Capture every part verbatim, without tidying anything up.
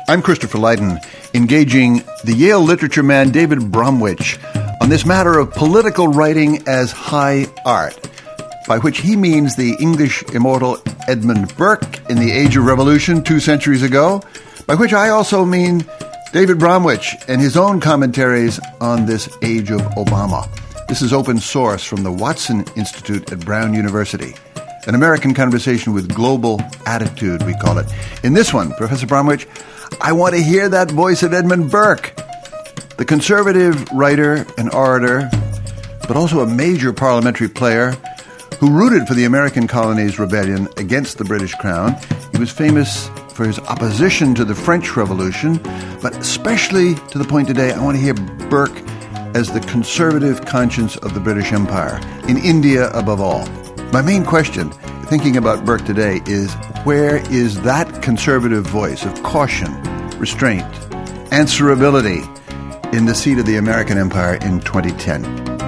I'm Christopher Lydon, engaging the Yale literature man David Bromwich on this matter of political writing as high art, by which he means the English immortal Edmund Burke in the Age of Revolution two centuries ago, by which I also mean David Bromwich and his own commentaries on this age of Obama. This is open source from the Watson Institute at Brown University. An American conversation with global attitude, we call it. In this one, Professor Bromwich, I want to hear that voice of Edmund Burke, the conservative writer and orator, but also a major parliamentary player who rooted for the American colonies' rebellion against the British Crown. He was famous for his opposition to the French Revolution, but especially to the point today, I want to hear Burke as the conservative conscience of the British Empire, in India above all. My main question, thinking about Burke today, is where is that conservative voice of caution, restraint, answerability in the seat of the American empire in twenty ten?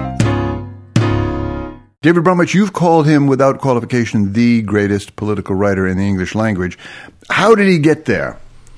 David Bromwich, you've called him, without qualification, the greatest political writer in the English language. How did he get there?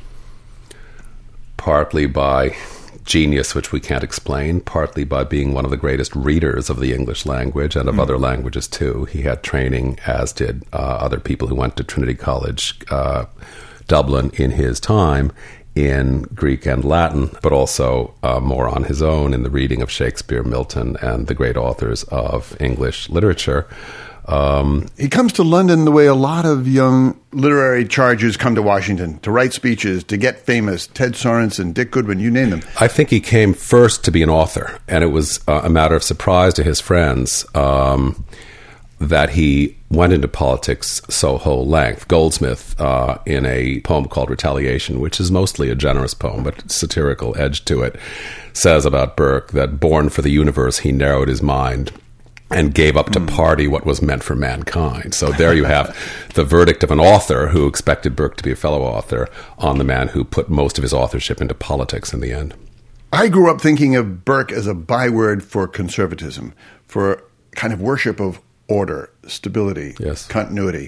Partly by genius, which we can't explain, partly by being one of the greatest readers of the English language and of mm. other languages too. He had training, as did uh, other people who went to Trinity College, uh, Dublin, in his time, in Greek and Latin, but also uh, more on his own in the reading of Shakespeare, Milton, and the great authors of English literature. Um, he comes to London the way a lot of young literary charges come to Washington, to write speeches, to get famous. Ted Sorensen, Dick Goodwin, you name them. I think he came first to be an author, and it was uh, a matter of surprise to his friends um, that he went into politics so whole length. Goldsmith, uh, in a poem called Retaliation, which is mostly a generous poem, but satirical edge to it, says about Burke that born for the universe, he narrowed his mind and gave up to mm. party what was meant for mankind. So there you have the verdict of an author who expected Burke to be a fellow author on the man who put most of his authorship into politics in the end. I grew up thinking of Burke as a byword for conservatism, for kind of worship of order, stability, yes. continuity.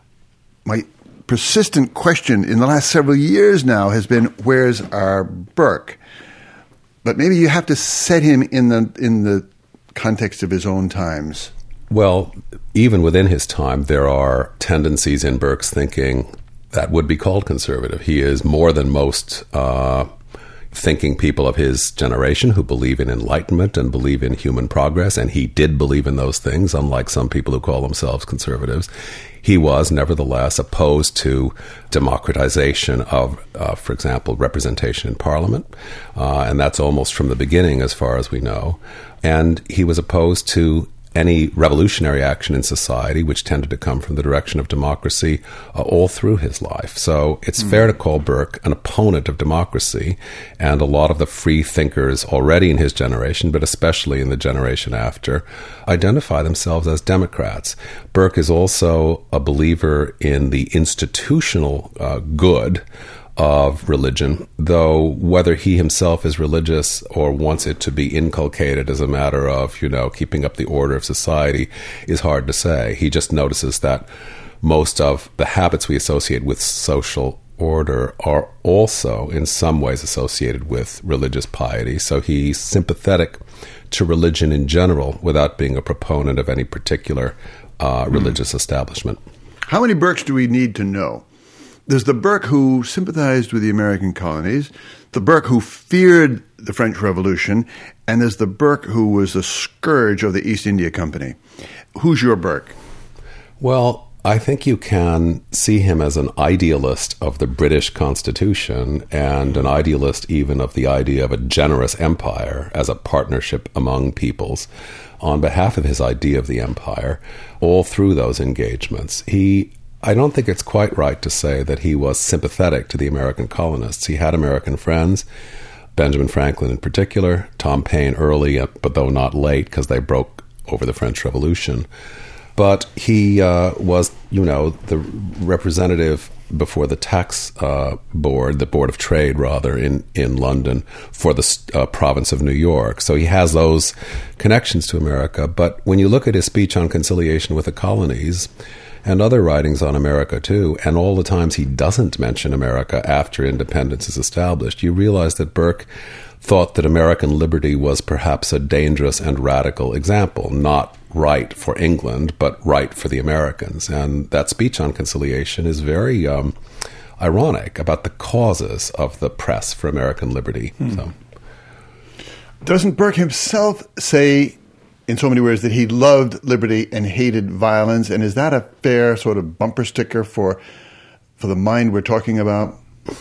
My persistent question in the last several years now has been, where's our Burke? But maybe you have to set him in the in the context of his own times. Well, even within his time, there are tendencies in Burke's thinking that would be called conservative. He is more than most uh, thinking people of his generation who believe in enlightenment and believe in human progress, and he did believe in those things, unlike some people who call themselves conservatives. He was, nevertheless, opposed to democratization of, uh, for example, representation in Parliament, uh, and that's almost from the beginning, as far as we know. And he was opposed to any revolutionary action in society, which tended to come from the direction of democracy, uh, all through his life. So it's mm. fair to call Burke an opponent of democracy, and a lot of the free thinkers already in his generation, but especially in the generation after, identify themselves as Democrats. Burke is also a believer in the institutional uh, good of religion, though whether he himself is religious or wants it to be inculcated as a matter of, you know, keeping up the order of society is hard to say. He just notices that most of the habits we associate with social order are also in some ways associated with religious piety. So he's sympathetic to religion in general without being a proponent of any particular uh, religious mm. establishment. How many Burkes do we need to know? There's the Burke who sympathized with the American colonies, the Burke who feared the French Revolution, and there's the Burke who was the scourge of the East India Company. Who's your Burke? Well, I think you can see him as an idealist of the British Constitution and an idealist even of the idea of a generous empire as a partnership among peoples on behalf of his idea of the empire all through those engagements. He I don't think it's quite right to say that he was sympathetic to the American colonists. He had American friends, Benjamin Franklin in particular, Tom Paine early, but though not late, because they broke over the French Revolution. But he uh, was, you know, the representative before the tax uh, board, the Board of Trade, rather, in, in London for the uh, province of New York. So he has those connections to America. But when you look at his speech on conciliation with the colonies, and other writings on America too, and all the times he doesn't mention America after independence is established, you realize that Burke thought that American liberty was perhaps a dangerous and radical example, not right for England, but right for the Americans. And that speech on conciliation is very um, ironic about the causes of the press for American liberty. Hmm. So. Doesn't Burke himself say, in so many words, that he loved liberty and hated violence? And is that a fair sort of bumper sticker for for the mind we're talking about?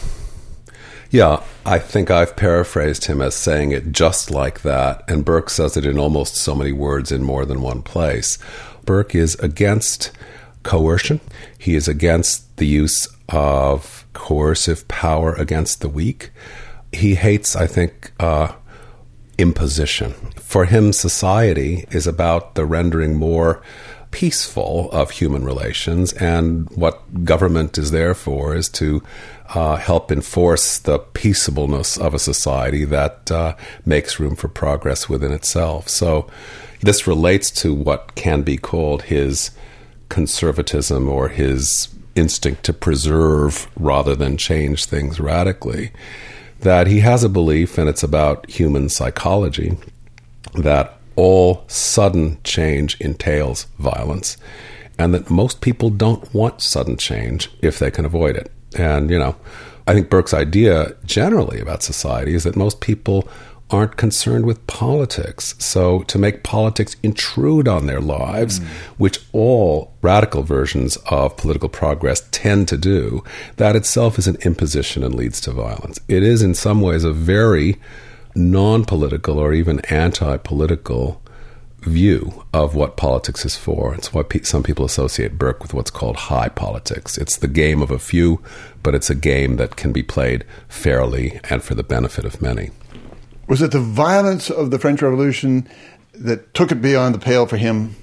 Yeah, I think I've paraphrased him as saying it just like that, and Burke says it in almost so many words in more than one place. Burke is against coercion. He is against the use of coercive power against the weak. He hates, I think, uh, imposition. For him, society is about the rendering more peaceful of human relations, and what government is there for is to uh, help enforce the peaceableness of a society that uh, makes room for progress within itself. So this relates to what can be called his conservatism or his instinct to preserve rather than change things radically. That he has a belief, and it's about human psychology, that all sudden change entails violence, and that most people don't want sudden change if they can avoid it. And, you know, I think Burke's idea generally about society is that most people aren't concerned with politics. So to make politics intrude on their lives, mm. which all radical versions of political progress tend to do, that itself is an imposition and leads to violence. It is in some ways a very non-political or even anti-political view of what politics is for. It's why pe- some people associate Burke with what's called high politics. It's the game of a few, but it's a game that can be played fairly and for the benefit of many. Was it the violence of the French Revolution that took it beyond the pale for him?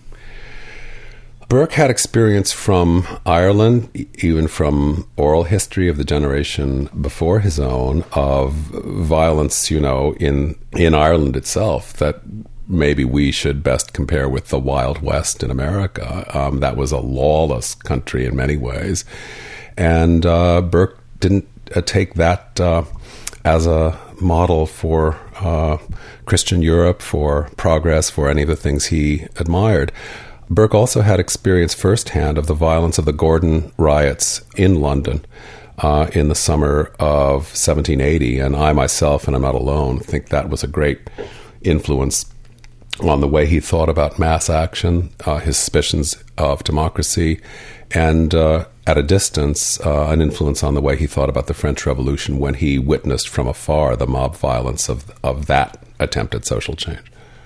Burke had experience from Ireland, even from oral history of the generation before his own, of violence, you know, in, in Ireland itself that maybe we should best compare with the Wild West in America. Um, that was a lawless country in many ways. And uh, Burke didn't uh, take that uh, as a model for uh, Christian Europe, for progress, for any of the things he admired. Burke also had experience firsthand of the violence of the Gordon riots in London uh, in the summer of seventeen eighty, and I myself, and I'm not alone, think that was a great influence on the way he thought about mass action, uh, his suspicions of democracy, and uh, at a distance, uh, an influence on the way he thought about the French Revolution when he witnessed from afar the mob violence of of that attempt at social change.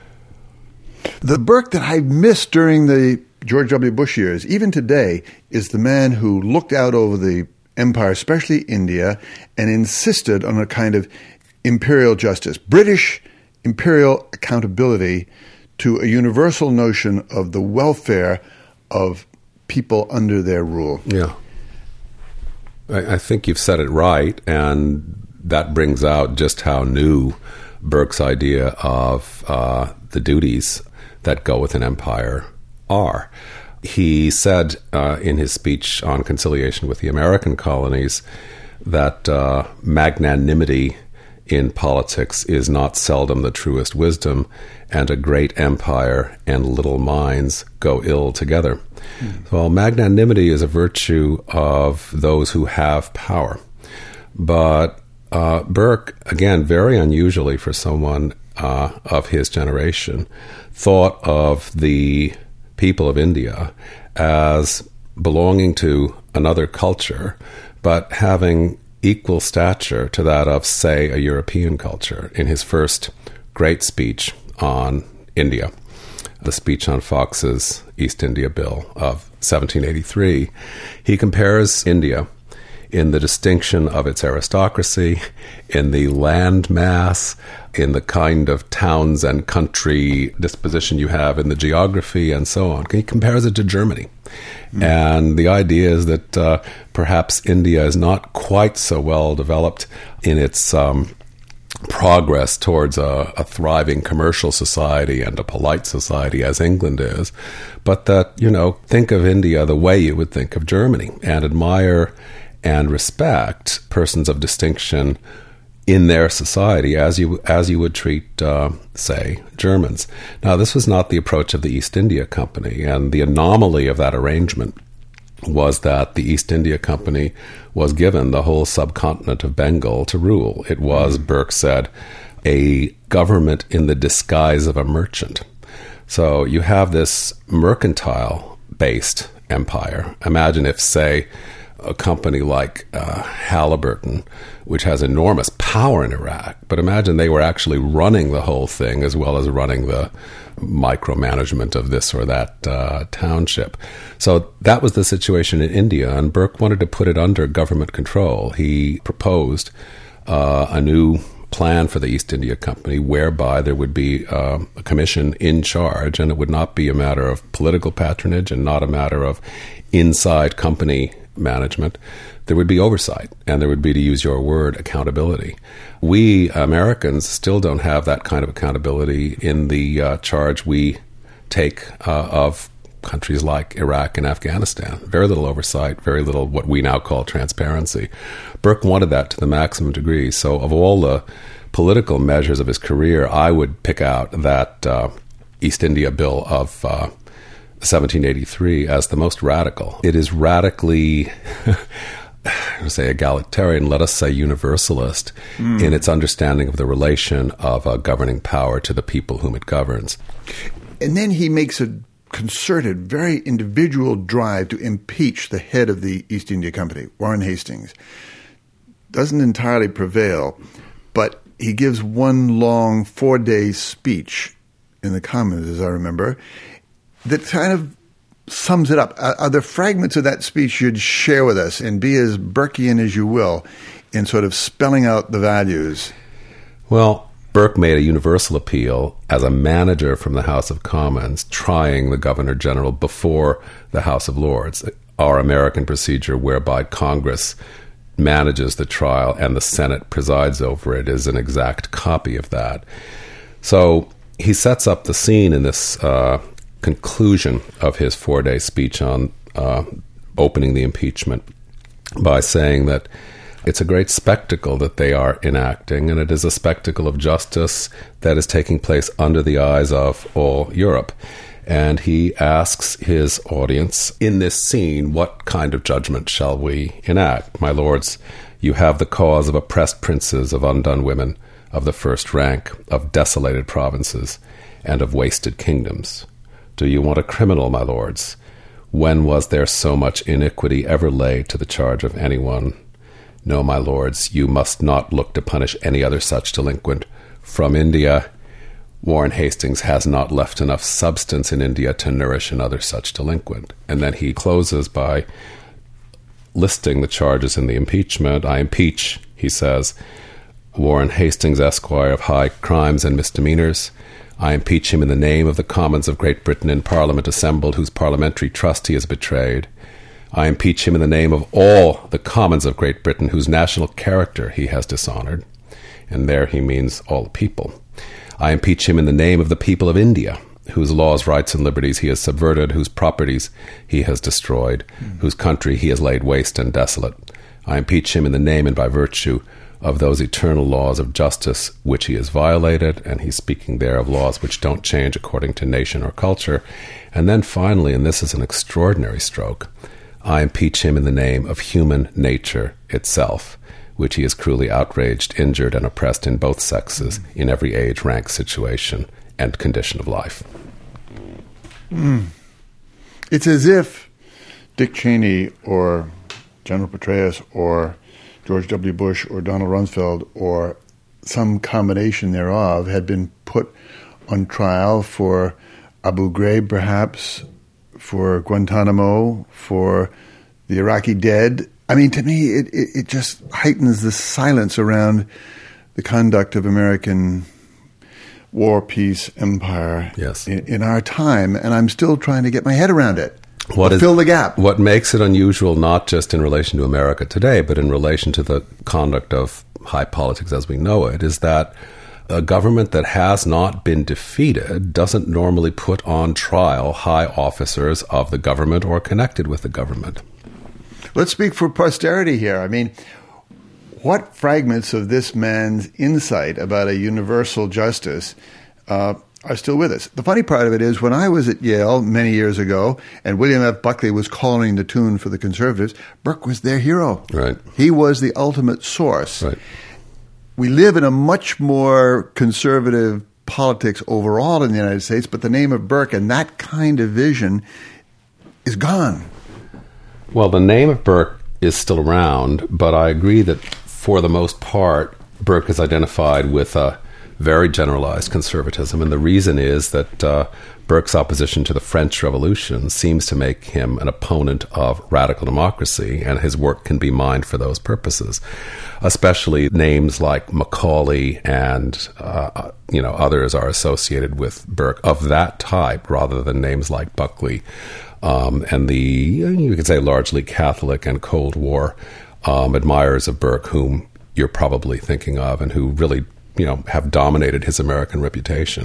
The Burke that I missed during the George W. Bush years, even today, is the man who looked out over the empire, especially India, and insisted on a kind of imperial justice, British imperial accountability to a universal notion of the welfare of people under their rule. Yeah. I, I think you've said it right, and that brings out just how new Burke's idea of uh, the duties that go with an empire are. He said uh, in his speech on conciliation with the American colonies that uh, magnanimity in politics is not seldom the truest wisdom, and a great empire and little minds go ill together. Mm. Well, magnanimity is a virtue of those who have power. But uh, Burke, again, very unusually for someone uh, of his generation, thought of the people of India as belonging to another culture, but having equal stature to that of, say, a European culture. In his first great speech on India, the speech on Fox's East India Bill of seventeen eighty-three, he compares India in the distinction of its aristocracy, in the land mass, in the kind of towns and country disposition you have in the geography, and so on. He compares it to Germany. Mm. And the idea is that uh, perhaps India is not quite so well developed in its um, progress towards a, a thriving commercial society and a polite society as England is, but that, you know, think of India the way you would think of Germany and admire and respect persons of distinction in their society as you as you would treat, uh, say, Germans. Now, this was not the approach of the East India Company, and the anomaly of that arrangement was that the East India Company was given the whole subcontinent of Bengal to rule. It was, mm. Burke said, a government in the disguise of a merchant. So you have this mercantile-based empire. Imagine if, say, a company like uh, Halliburton, which has enormous power in Iraq, but imagine they were actually running the whole thing as well as running the micromanagement of this or that uh, township. So that was the situation in India, and Burke wanted to put it under government control. He proposed uh, a new plan for the East India Company whereby there would be uh, a commission in charge, and it would not be a matter of political patronage and not a matter of inside company management. There would be oversight, and there would be, to use your word, accountability. We Americans still don't have that kind of accountability in the uh, charge we take uh, of countries like Iraq and Afghanistan. Very little oversight, very little what we now call transparency. Burke wanted that to the maximum degree. So of all the political measures of his career, I would pick out that uh, East India Bill of uh, seventeen eighty-three as the most radical. It is radically, I say egalitarian, let us say universalist, mm. in its understanding of the relation of a governing power to the people whom it governs. And then he makes a concerted, very individual drive to impeach the head of the East India Company, Warren Hastings. Doesn't entirely prevail, but he gives one long four-day speech in the Commons, as I remember, that kind of sums it up. Are, are there fragments of that speech you'd share with us, and be as Burkean as you will in sort of spelling out the values? Well, Burke made a universal appeal as a manager from the House of Commons, trying the Governor-General before the House of Lords, our American procedure whereby Congress manages the trial and the Senate presides over it is an exact copy of that. So he sets up the scene in this uh, conclusion of his four-day speech on uh, opening the impeachment by saying that it's a great spectacle that they are enacting, and it is a spectacle of justice that is taking place under the eyes of all Europe. And he asks his audience, in this scene, what kind of judgment shall we enact? My lords, you have the cause of oppressed princes, of undone women, of the first rank, of desolated provinces, and of wasted kingdoms. Do you want a criminal, my lords? When was there so much iniquity ever laid to the charge of anyone? No, my lords, you must not look to punish any other such delinquent. From India, Warren Hastings has not left enough substance in India to nourish another such delinquent. And then he closes by listing the charges in the impeachment. I impeach, he says, Warren Hastings, Esquire, of high crimes and misdemeanors. I impeach him in the name of the Commons of Great Britain in Parliament assembled, whose parliamentary trust he has betrayed. I impeach him in the name of all the Commons of Great Britain, whose national character he has dishonored. And there he means all the people. I impeach him in the name of the people of India, whose laws, rights, and liberties he has subverted, whose properties he has destroyed, mm. whose country he has laid waste and desolate. I impeach him in the name and by virtue of those eternal laws of justice which he has violated, and he's speaking there of laws which don't change according to nation or culture. And then finally, and this is an extraordinary stroke, I impeach him in the name of human nature itself, which he has cruelly outraged, injured, and oppressed in both sexes, mm. in every age, rank, situation, and condition of life. Mm. It's as if Dick Cheney or General Petraeus or George W. Bush or Donald Rumsfeld or some combination thereof had been put on trial for Abu Ghraib, perhaps, for Guantanamo, for the Iraqi dead. I mean, to me, it, it, it just heightens the silence around the conduct of American war, peace, empire yes. in, in our time, and I'm still trying to get my head around it. What is, fill the gap. What makes it unusual, not just in relation to America today, but in relation to the conduct of high politics as we know it, is that a government that has not been defeated doesn't normally put on trial high officers of the government or connected with the government. Let's speak for posterity here. I mean, what fragments of this man's insight about a universal justice uh, are still with us? The funny part of it is, when I was at Yale many years ago and William F. Buckley was calling the tune for the conservatives, Burke was their hero. Right. He was the ultimate source. Right. We live in a much more conservative politics overall in the United States, but the name of Burke and that kind of vision is gone. Well, the name of Burke is still around, but I agree that for the most part, Burke is identified with a very generalized conservatism, and the reason is that uh, Burke's opposition to the French Revolution seems to make him an opponent of radical democracy, and his work can be mined for those purposes, especially names like Macaulay and uh, you know others are associated with Burke of that type, rather than names like Buckley um, and the, you could say, largely Catholic and Cold War um, admirers of Burke, whom you're probably thinking of, and who really you know, have dominated his American reputation.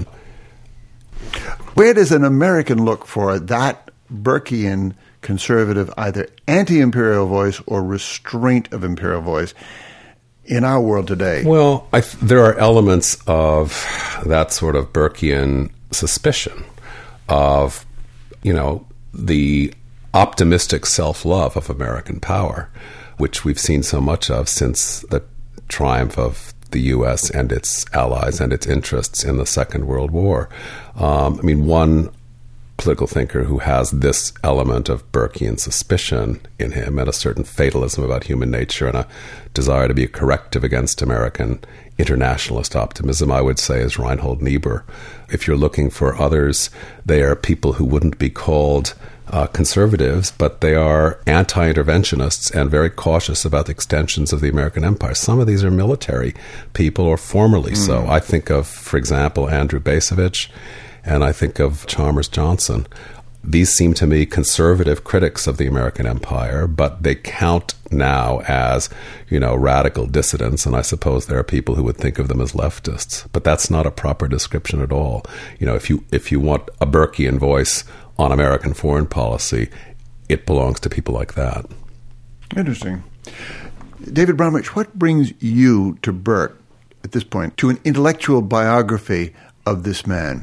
Where does an American look for that Burkean conservative, either anti-imperial voice or restraint of imperial voice in our world today? Well, I th- there are elements of that sort of Burkean suspicion of, you know, the optimistic self-love of American power, which we've seen so much of since the triumph of the U S and its allies and its interests in the Second World War. Um, I mean, one political thinker who has this element of Burkean suspicion in him and a certain fatalism about human nature and a desire to be a corrective against American internationalist optimism, I would say, is Reinhold Niebuhr. If you're looking for others, they are people who wouldn't be called Uh, conservatives, but they are anti-interventionists and very cautious about the extensions of the American empire. Some of these are military people, or formerly mm. so. I think of, for example, Andrew Bacevich, and I think of Chalmers Johnson. These seem to me conservative critics of the American empire, but they count now as, you know, radical dissidents, and I suppose there are people who would think of them as leftists. But that's not a proper description at all. You know, if you if you want a Burkean voice on American foreign policy, it belongs to people like that. Interesting. David Bromwich, what brings you to Burke at this point, to an intellectual biography of this man?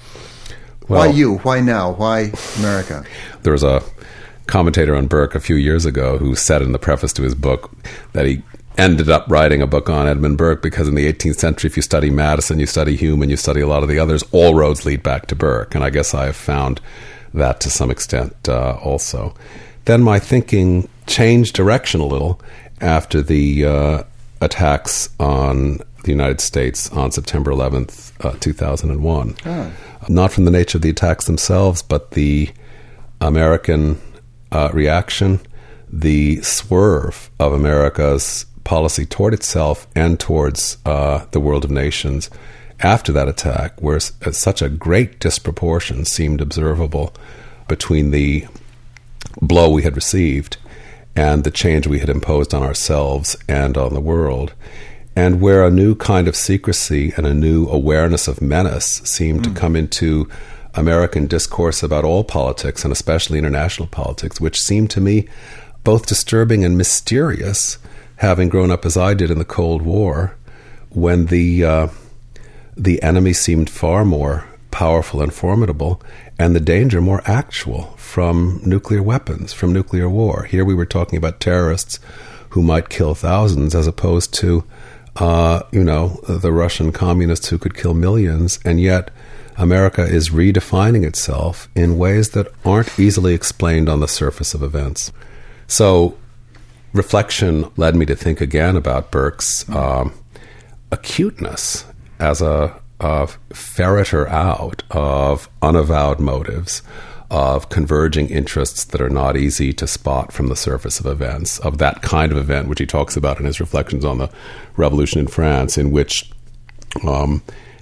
Well, why you? Why now? Why America? There was a commentator on Burke a few years ago who said in the preface to his book that he ended up writing a book on Edmund Burke because in the eighteenth century, if you study Madison, you study Hume, and you study a lot of the others, all roads lead back to Burke. And I guess I have found that to some extent uh, also. Then my thinking changed direction a little after the uh, attacks on the United States on September eleventh, uh, two thousand one. Oh. Not from the nature of the attacks themselves, but the American uh, reaction, the swerve of America's policy toward itself and towards uh, the world of nations after that attack, where such a great disproportion seemed observable between the blow we had received and the change we had imposed on ourselves and on the world, and where a new kind of secrecy and a new awareness of menace seemed mm. to come into American discourse about all politics, and especially international politics, which seemed to me both disturbing and mysterious, having grown up as I did in the Cold War, when the uh, the enemy seemed far more powerful and formidable, and the danger more actual from nuclear weapons, from nuclear war. Here we were talking about terrorists who might kill thousands, as opposed to, uh, you know, the Russian communists who could kill millions, and yet America is redefining itself in ways that aren't easily explained on the surface of events. So reflection led me to think again about Burke's um, acuteness as a, a ferreter out of unavowed motives, of converging interests that are not easy to spot from the surface of events, of that kind of event which he talks about in his reflections on the revolution in France, in which um,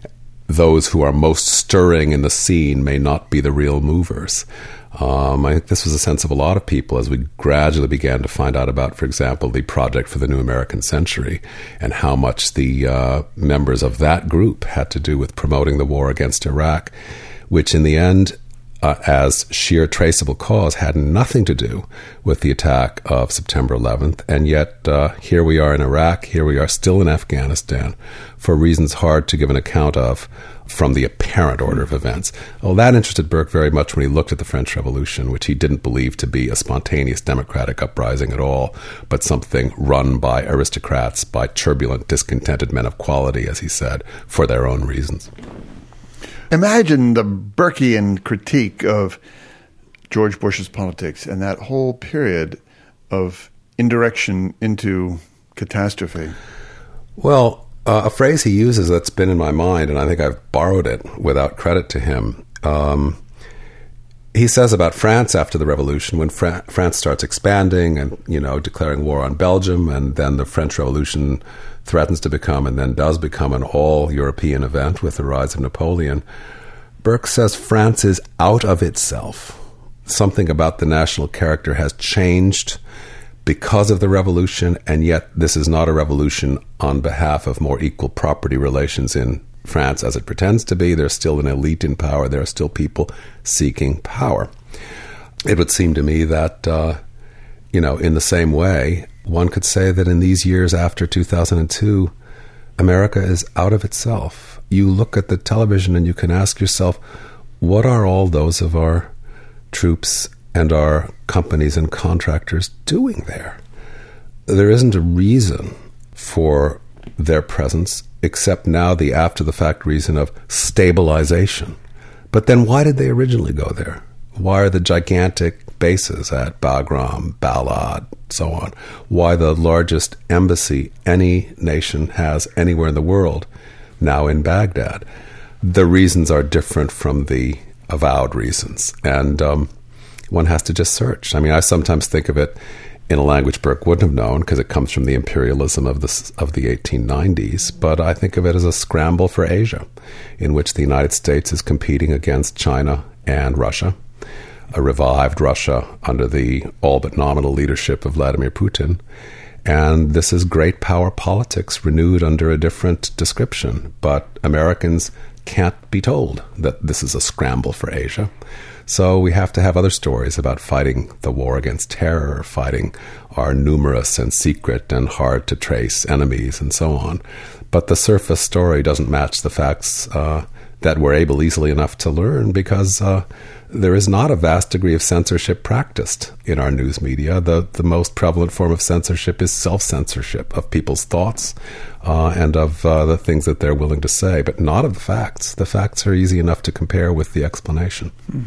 those who are most stirring in the scene may not be the real movers. Um, I think this was a sense of a lot of people as we gradually began to find out about, for example, the Project for the New American Century and how much the uh, members of that group had to do with promoting the war against Iraq, which in the end, uh, as sheer traceable cause, had nothing to do with the attack of September eleventh. And yet uh, here we are in Iraq, here we are still in Afghanistan for reasons hard to give an account of from the apparent order of events. Well, that interested Burke very much when he looked at the French Revolution, which he didn't believe to be a spontaneous democratic uprising at all, but something run by aristocrats, by turbulent, discontented men of quality, as he said, for their own reasons. Imagine the Burkean critique of George Bush's politics and that whole period of indirection into catastrophe. Well, Uh, a phrase he uses that's been in my mind, and I think I've borrowed it without credit to him. Um, he says about France after the Revolution, when Fra- France starts expanding and, you know, declaring war on Belgium, and then the French Revolution threatens to become, and then does become, an all-European event with the rise of Napoleon. Burke says France is out of itself. Something about the national character has changed because of the revolution, and yet this is not a revolution on behalf of more equal property relations in France as it pretends to be. There's still an elite in power. There are still people seeking power. It would seem to me that, uh, you know, in the same way, one could say that in these years after two thousand two, America is out of itself. You look at the television and you can ask yourself, what are all those of our troops and our companies and contractors doing there? There isn't a reason for their presence except now the after-the-fact reason of stabilization. But then why did they originally go there? Why are the gigantic bases at Bagram, Balad, so on? Why the largest embassy any nation has anywhere in the world now in Baghdad? The reasons are different from the avowed reasons. And um, one has to just search. I mean, I sometimes think of it in a language Burke wouldn't have known because it comes from the imperialism of the, of the eighteen nineties, but I think of it as a scramble for Asia, in which the United States is competing against China and Russia, a revived Russia under the all but nominal leadership of Vladimir Putin. And this is great power politics renewed under a different description, but Americans can't be told that this is a scramble for Asia. So we have to have other stories about fighting the war against terror, fighting our numerous and secret and hard to trace enemies and so on. But the surface story doesn't match the facts uh, that we're able easily enough to learn because uh, there is not a vast degree of censorship practiced in our news media. The, the most prevalent form of censorship is self-censorship of people's thoughts uh, and of uh, the things that they're willing to say, but not of the facts. The facts are easy enough to compare with the explanation. Hmm.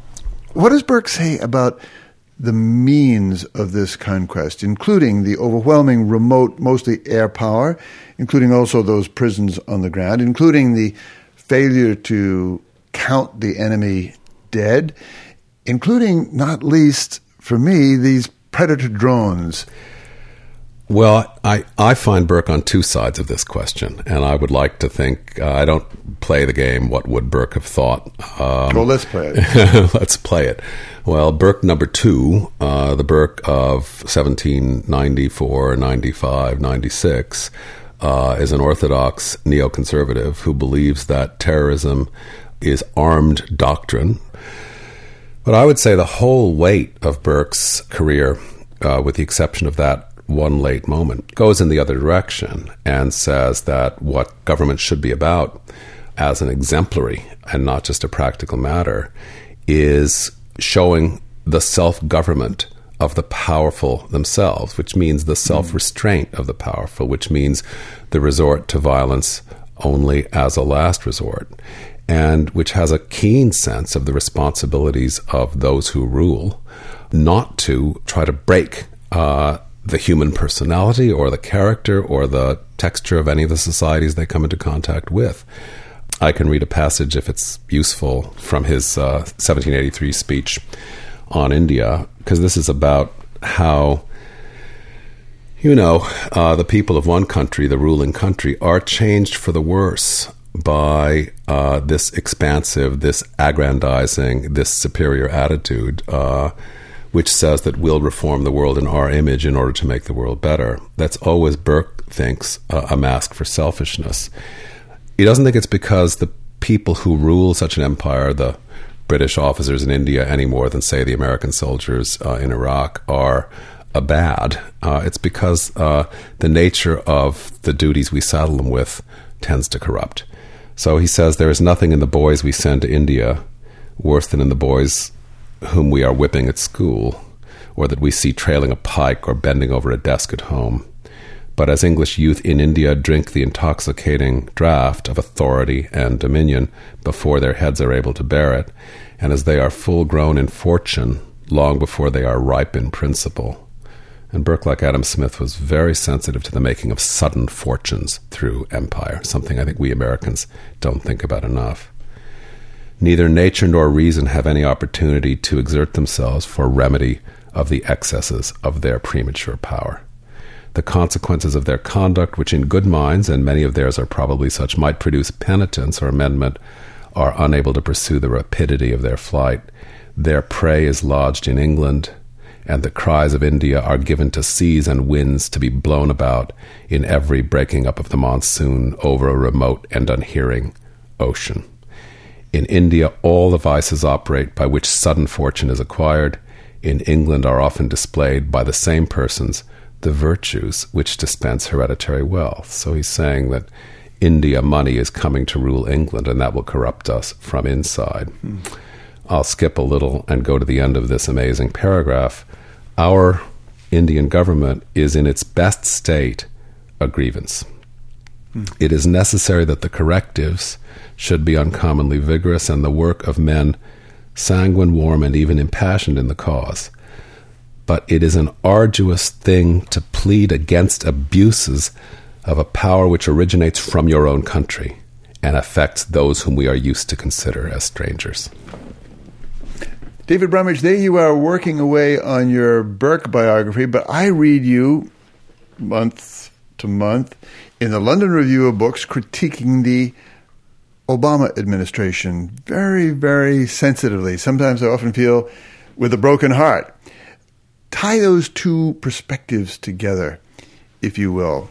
What does Burke say about the means of this conquest, including the overwhelming remote, mostly air power, including also those prisons on the ground, including the failure to count the enemy dead, including, not least for me, these Predator drones? Well, I, I find Burke on two sides of this question, and I would like to think, uh, I don't play the game, what would Burke have thought? Um, well, let's play it. let's play it. Well, Burke number two, uh, the Burke of seventeen ninety-four, ninety-five, ninety-six, uh, is an orthodox neoconservative who believes that terrorism is armed doctrine. But I would say the whole weight of Burke's career, uh, with the exception of that one late moment, goes in the other direction and says that what government should be about as an exemplary and not just a practical matter is showing the self-government of the powerful themselves, which means the self-restraint of the powerful, which means the resort to violence only as a last resort, and which has a keen sense of the responsibilities of those who rule, not to try to break uh, the human personality or the character or the texture of any of the societies they come into contact with. I can read a passage, if it's useful, from his uh, seventeen eighty-three speech on India, because this is about how, you know, uh, the people of one country, the ruling country, are changed for the worse by uh, this expansive, this aggrandizing, this superior attitude, uh, which says that we'll reform the world in our image in order to make the world better. That's always, Burke thinks, uh, a mask for selfishness. He doesn't think it's because the people who rule such an empire, the British officers in India, any more than, say, the American soldiers uh, in Iraq, are uh, bad. Uh, it's because uh, the nature of the duties we saddle them with tends to corrupt. So he says there is nothing in the boys we send to India worse than in the boys whom we are whipping at school, or that we see trailing a pike or bending over a desk at home. But as English youth in India drink the intoxicating draught of authority and dominion before their heads are able to bear it, and as they are full grown in fortune long before they are ripe in principle. And Burke, like Adam Smith, was very sensitive to the making of sudden fortunes through empire, something I think we Americans don't think about enough. Neither nature nor reason have any opportunity to exert themselves for remedy of the excesses of their premature power. The consequences of their conduct, which in good minds, and many of theirs are probably such, might produce penitence or amendment, are unable to pursue the rapidity of their flight. Their prey is lodged in England, and the cries of India are given to seas and winds to be blown about in every breaking up of the monsoon over a remote and unhearing ocean. In India, all the vices operate by which sudden fortune is acquired. In England are often displayed by the same persons the virtues which dispense hereditary wealth. So he's saying that India money is coming to rule England, and that will corrupt us from inside. Hmm. I'll skip a little and go to the end of this amazing paragraph. Our Indian government is in its best state a grievance. Hmm. It is necessary that the correctives should be uncommonly vigorous, and the work of men sanguine, warm, and even impassioned in the cause. But it is an arduous thing to plead against abuses of a power which originates from your own country and affects those whom we are used to consider as strangers. David Bromwich, there you are working away on your Burke biography, but I read you month to month in the London Review of Books critiquing the Obama administration very, very sensitively. Sometimes I often feel with a broken heart. Tie those two perspectives together, if you will.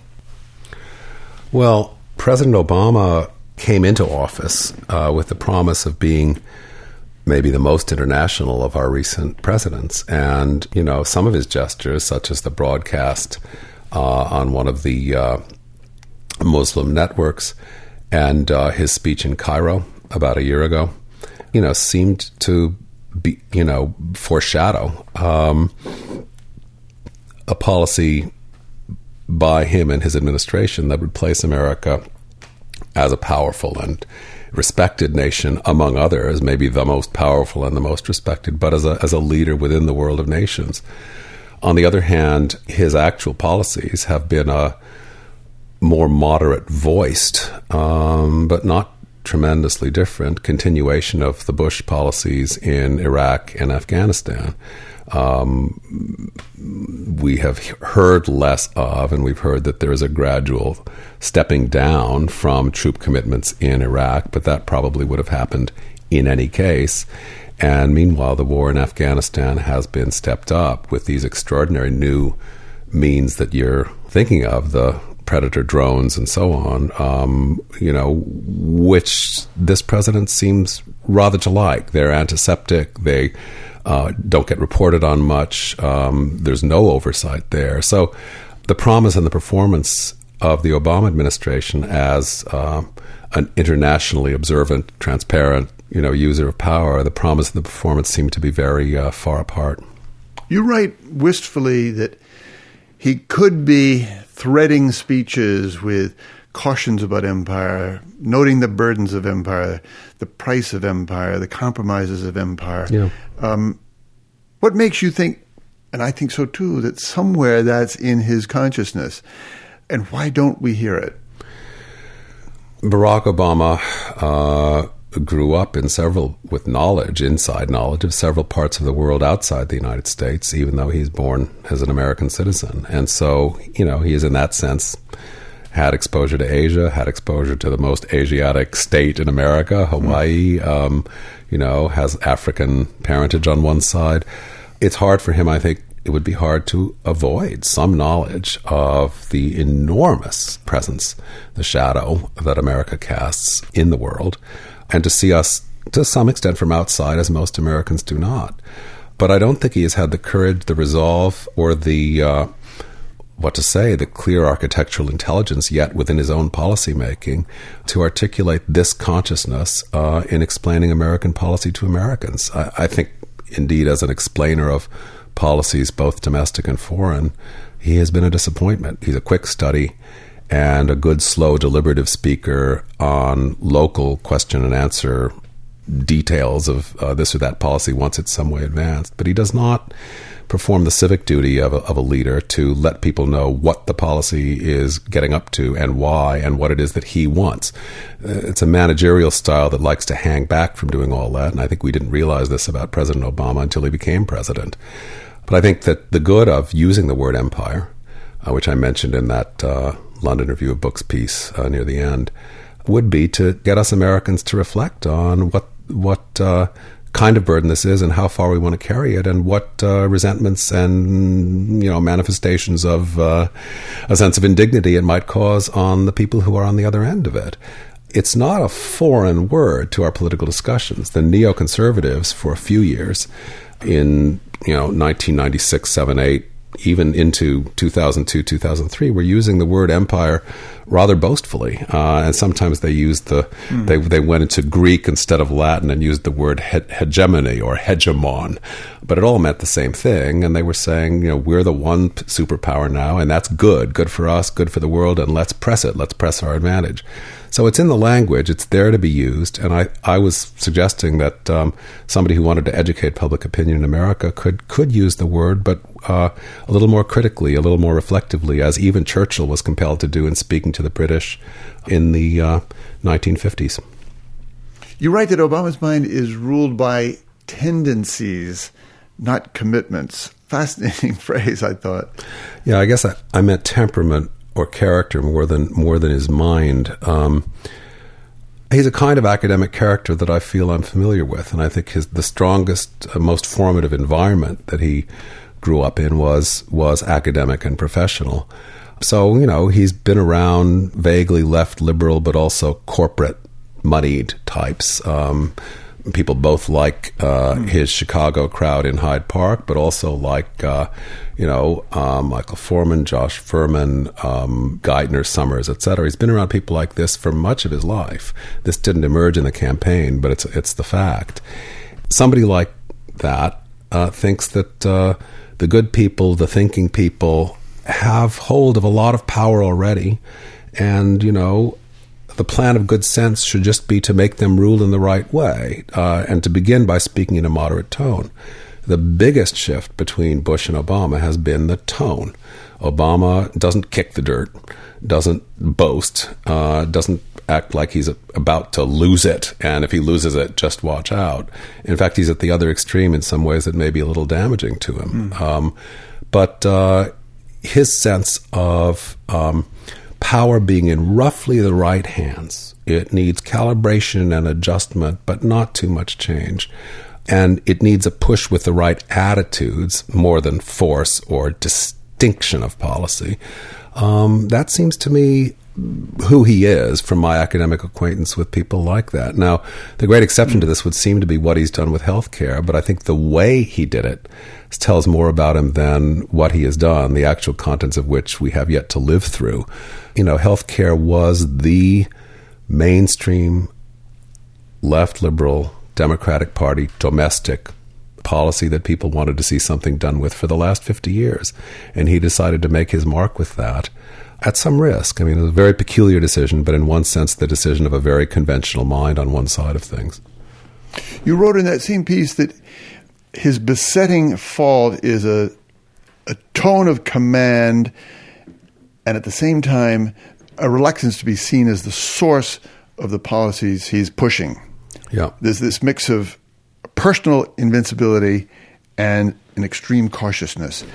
Well, President Obama came into office uh, with the promise of being maybe the most international of our recent presidents. And, you know, some of his gestures, such as the broadcast uh, on one of the uh, Muslim networks and uh, his speech in Cairo about a year ago, you know, seemed to be, you know, foreshadow um, a policy by him and his administration that would place America as a powerful and respected nation, among others, maybe the most powerful and the most respected, but as a as a leader within the world of nations. On the other hand, his actual policies have been a more moderate voiced, um, but not tremendously different continuation of the Bush policies in Iraq and Afghanistan. Um, we have heard less of, and we've heard that there is a gradual stepping down from troop commitments in Iraq, but that probably would have happened in any case. And meanwhile, the war in Afghanistan has been stepped up with these extraordinary new means that you're thinking of, the Predator drones and so on, um, you know, which this president seems rather to like. They're antiseptic. They uh, don't get reported on much. Um, there's no oversight there. So the promise and the performance of the Obama administration as uh, an internationally observant, transparent, you know, user of power, the promise and the performance seem to be very uh, far apart. You write wistfully that he could be threading speeches with cautions about empire, noting the burdens of empire, the price of empire, the compromises of empire. Yeah. Um, what makes you think, and I think so too, that somewhere that's in his consciousness? And why don't we hear it? Barack Obama uh, grew up in several, with knowledge, inside knowledge of several parts of the world outside the United States, even though he's born as an American citizen. And so, you know, he is in that sense had exposure to Asia, had exposure to the most Asiatic state in America, Hawaii, mm. um, you know, has African parentage on one side. It's hard for him, I think, it would be hard to avoid some knowledge of the enormous presence, the shadow that America casts in the world, and to see us, to some extent, from outside, as most Americans do not. But I don't think he has had the courage, the resolve, or the, uh, what to say, the clear architectural intelligence yet within his own policymaking to articulate this consciousness uh, in explaining American policy to Americans. I, I think, indeed, as an explainer of policies, both domestic and foreign, he has been a disappointment. He's a quick study and a good, slow, deliberative speaker on local question and answer details of uh, this or that policy once it's some way advanced. But he does not perform the civic duty of a, of a leader to let people know what the policy is getting up to and why and what it is that he wants. Uh, it's a managerial style that likes to hang back from doing all that, and I think we didn't realize this about President Obama until he became president. But I think that the good of using the word empire, uh, which I mentioned in that uh, London Review of Books piece uh, near the end, would be to get us Americans to reflect on what what uh, kind of burden this is and how far we want to carry it, and what uh, resentments and, you know, manifestations of uh, a sense of indignity it might cause on the people who are on the other end of it. It's not a foreign word to our political discussions. The neoconservatives, for a few years, in you know nineteen ninety-six, seven, eight, even into two thousand two, two thousand three, were using the word empire rather boastfully, uh, and sometimes they used the mm. they they went into Greek instead of Latin and used the word he- hegemony or hegemon, but it all meant the same thing. And they were saying, you know, we're the one superpower now, and that's good, good for us, good for the world, and let's press it, let's press our advantage. So it's in the language, it's there to be used, and I, I was suggesting that um, somebody who wanted to educate public opinion in America could could use the word, but uh, a little more critically, a little more reflectively, as even Churchill was compelled to do in speaking to the British in the uh, nineteen fifties. You write that Obama's mind is ruled by tendencies, not commitments. Fascinating phrase, I thought. Yeah, I guess I, I meant temperament or character more than more than his mind. Um, he's a kind of academic character that I feel I'm familiar with, and I think his the strongest, uh, most formative environment that he grew up in was was academic and professional. So, you know, he's been around vaguely left liberal, but also corporate moneyed types. Um, people both like uh, mm. his Chicago crowd in Hyde Park, but also like, uh, you know, um, Michael Foreman, Josh Furman, um, Geithner, Summers, et cetera. He's been around people like this for much of his life. This didn't emerge in the campaign, but it's it's the fact. Somebody like that uh, thinks that uh, the good people, the thinking people, have hold of a lot of power already, and, you know, the plan of good sense should just be to make them rule in the right way, uh, and to begin by speaking in a moderate tone. The biggest shift between Bush and Obama has been the tone. Obama doesn't kick the dirt, doesn't boast, uh, doesn't act like he's about to lose it, and if he loses it, just watch out. In fact, he's at the other extreme in some ways that may be a little damaging to him. Mm. Um, but uh, his sense of um, power being in roughly the right hands, it needs calibration and adjustment, but not too much change. And it needs a push with the right attitudes more than force or distinction of policy. Um, that seems to me who he is from my academic acquaintance with people like that. Now, the great exception to this would seem to be what he's done with healthcare, but I think the way he did it tells more about him than what he has done, the actual contents of which we have yet to live through. You know, healthcare was the mainstream left liberal Democratic Party domestic policy that people wanted to see something done with for the last fifty years. And he decided to make his mark with that at some risk. I mean, it was a very peculiar decision, but in one sense, the decision of a very conventional mind on one side of things. You wrote in that same piece that his besetting fault is a, a tone of command and at the same time a reluctance to be seen as the source of the policies he's pushing. Yeah. There's this mix of personal invincibility and an extreme cautiousness. Yeah.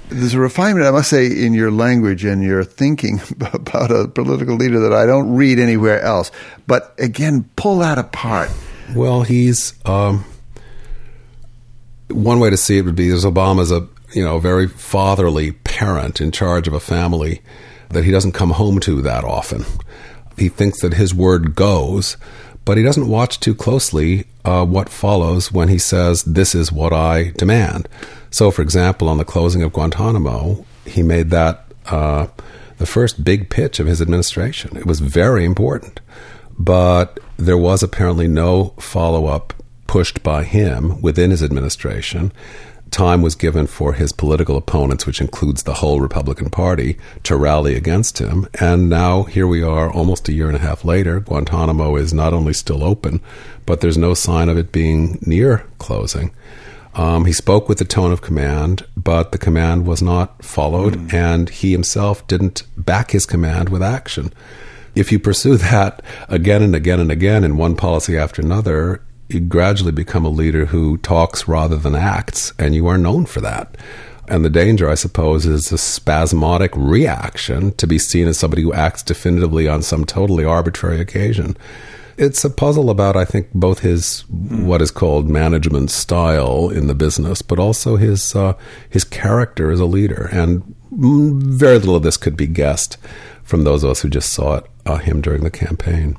There's a refinement, I must say, in your language and your thinking about a political leader that I don't read anywhere else. But again, pull that apart. Well, he's um, one way to see it would be as Obama's a you know very fatherly parent in charge of a family that he doesn't come home to that often. He thinks that his word goes, but he doesn't watch too closely uh, what follows when he says, "This is what I demand." So, for example, on the closing of Guantanamo, he made that uh, the first big pitch of his administration. It was very important. But there was apparently no follow-up pushed by him within his administration. Time was given for his political opponents, which includes the whole Republican Party, to rally against him. And now here we are almost a year and a half later. Guantanamo is not only still open, but there's no sign of it being near closing. Um, he spoke with the tone of command, but the command was not followed, mm. and he himself didn't back his command with action. If you pursue that again and again and again in one policy after another, you gradually become a leader who talks rather than acts, and you are known for that. And the danger, I suppose, is a spasmodic reaction to be seen as somebody who acts definitively on some totally arbitrary occasion. It's a puzzle about, I think, both his mm. what is called management style in the business, but also his uh, his character as a leader. And very little of this could be guessed from those of us who just saw it, uh, him during the campaign.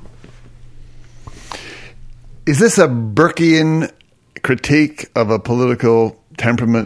Is this a Burkean critique of a political temperament?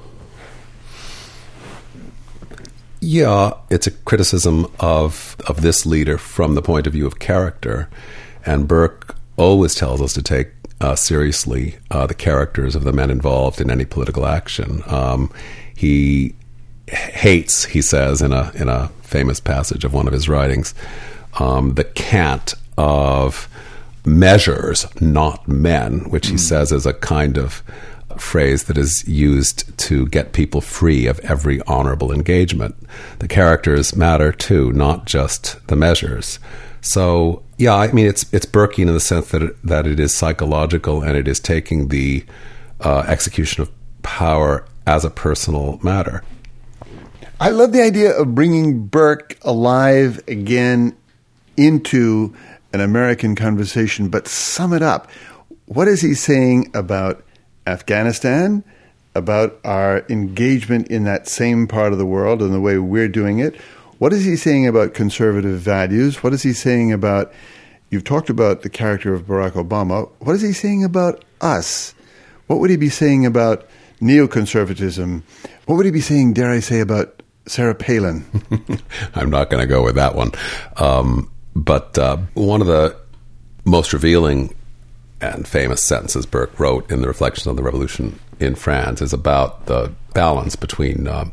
Yeah, it's a criticism of of this leader from the point of view of character. And Burke always tells us to take uh, seriously uh, the characters of the men involved in any political action. Um, he hates, he says in a in a famous passage of one of his writings, um, the cant of measures, not men, which he mm. says is a kind of phrase that is used to get people free of every honorable engagement. The characters matter too, not just the measures. So, yeah, I mean, it's it's Burkean in the sense that it, that it is psychological, and it is taking the uh, execution of power as a personal matter. I love the idea of bringing Burke alive again into an American conversation, but sum it up. What is he saying about Afghanistan, about our engagement in that same part of the world and the way we're doing it? What is he saying about conservative values? What is he saying about, you've talked about the character of Barack Obama. What is he saying about us? What would he be saying about neoconservatism? What would he be saying, dare I say, about Sarah Palin? I'm not going to go with that one. Um, but uh, one of the most revealing and famous sentences Burke wrote in the Reflections on the Revolution in France is about the balance between uh,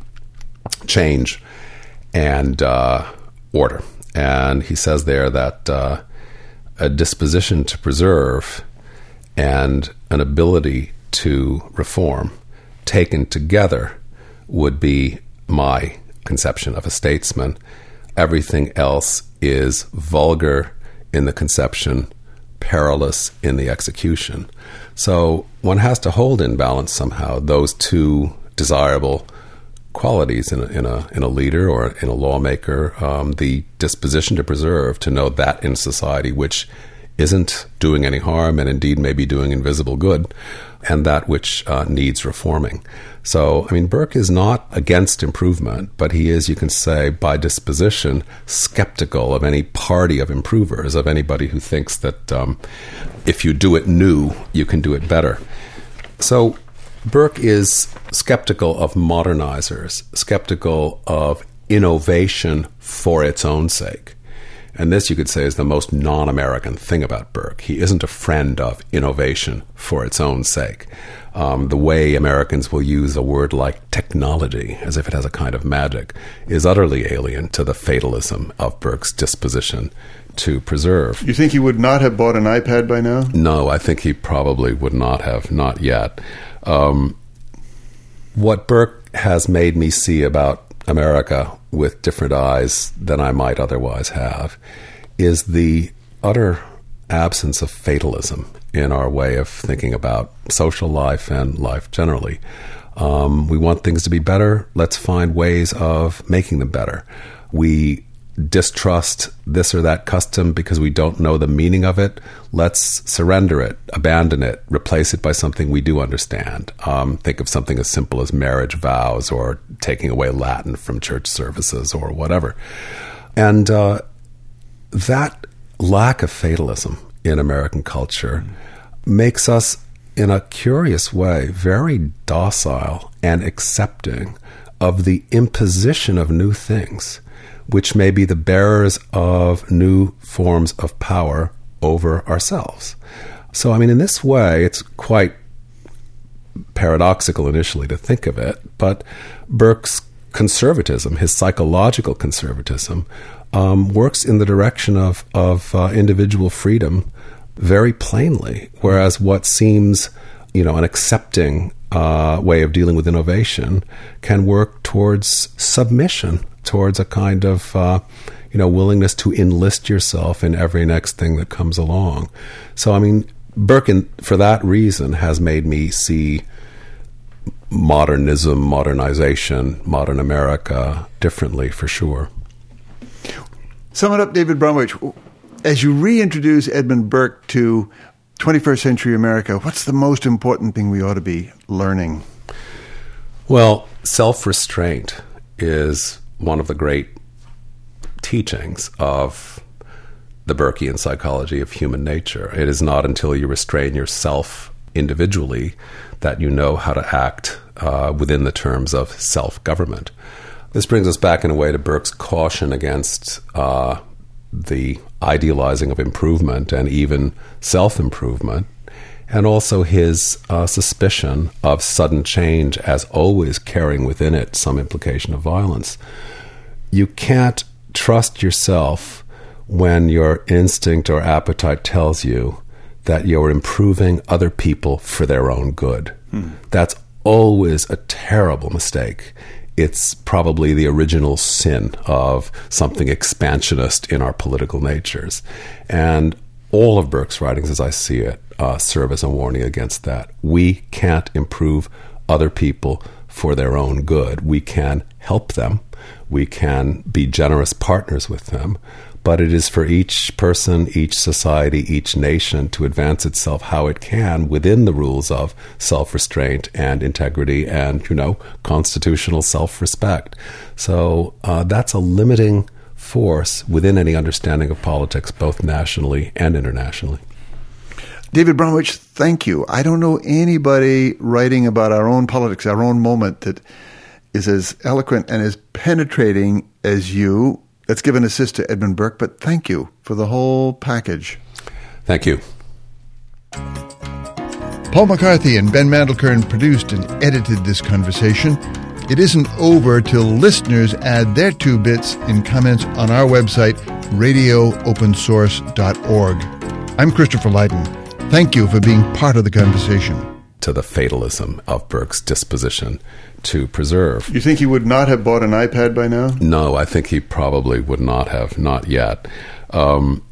change and uh, order. And he says there that uh, a disposition to preserve and an ability to reform taken together would be my conception of a statesman. Everything else is vulgar in the conception, perilous in the execution. So one has to hold in balance somehow those two desirable qualities in a, in a in a leader or in a lawmaker, um, the disposition to preserve, to know that in society which isn't doing any harm and indeed may be doing invisible good, and that which uh, needs reforming. So, I mean, Burke is not against improvement, but he is, you can say, by disposition, skeptical of any party of improvers, of anybody who thinks that um, if you do it new, you can do it better. So Burke is skeptical of modernizers, skeptical of innovation for its own sake. And this, you could say, is the most non-American thing about Burke. He isn't a friend of innovation for its own sake. Um, the way Americans will use a word like technology, as if it has a kind of magic, is utterly alien to the fatalism of Burke's disposition to preserve. You think he would not have bought an iPad by now? No, I think he probably would not have, not yet. Um, what Burke has made me see about America with different eyes than I might otherwise have is the utter absence of fatalism in our way of thinking about social life and life generally. Um, we want things to be better. Let's find ways of making them better. We distrust this or that custom because we don't know the meaning of it. Let's surrender it, abandon it, replace it by something we do understand. Um, think of something as simple as marriage vows or taking away Latin from church services or whatever. And uh, that lack of fatalism in American culture mm-hmm. makes us, in a curious way, very docile and accepting of the imposition of new things, which may be the bearers of new forms of power over ourselves. So, I mean, in this way, it's quite paradoxical initially to think of it, but Burke's conservatism, his psychological conservatism, um, works in the direction of, of uh, individual freedom very plainly, whereas what seems, you know, an accepting uh, way of dealing with innovation can work towards submission, towards a kind of, uh, you know, willingness to enlist yourself in every next thing that comes along. So, I mean, Burke, in, for that reason, has made me see modernism, modernization, modern America differently, for sure. Sum it up, David Bromwich. As you reintroduce Edmund Burke to twenty-first century America, what's the most important thing we ought to be learning? Well, self-restraint is one of the great teachings of the Burkean psychology of human nature. It is not until you restrain yourself individually that you know how to act uh, within the terms of self-government. This brings us back in a way to Burke's caution against uh, the idealizing of improvement and even self-improvement, and also his uh, suspicion of sudden change as always carrying within it some implication of violence. You can't trust yourself when your instinct or appetite tells you that you're improving other people for their own good. Hmm. That's always a terrible mistake. It's probably the original sin of something expansionist in our political natures. And all of Burke's writings, as I see it, uh, serve as a warning against that. We can't improve other people for their own good. We can help them. We can be generous partners with them. But it is for each person, each society, each nation to advance itself how it can within the rules of self-restraint and integrity and, you know, constitutional self-respect. So uh, that's a limiting force within any understanding of politics, both nationally and internationally. David Bromwich, thank you. I don't know anybody writing about our own politics, our own moment, that is as eloquent and as penetrating as you. Let's give an assist to Edmund Burke, but thank you for the whole package. Thank you. Paul McCarthy and Ben Mandelkern produced and edited this conversation. It isn't over till listeners add their two bits in comments on our website, radio open source dot org. I'm Christopher Lydon. Thank you for being part of the conversation. To the fatalism of Burke's disposition to preserve. You think he would not have bought an iPad by now? No, I think he probably would not have, not yet. Um,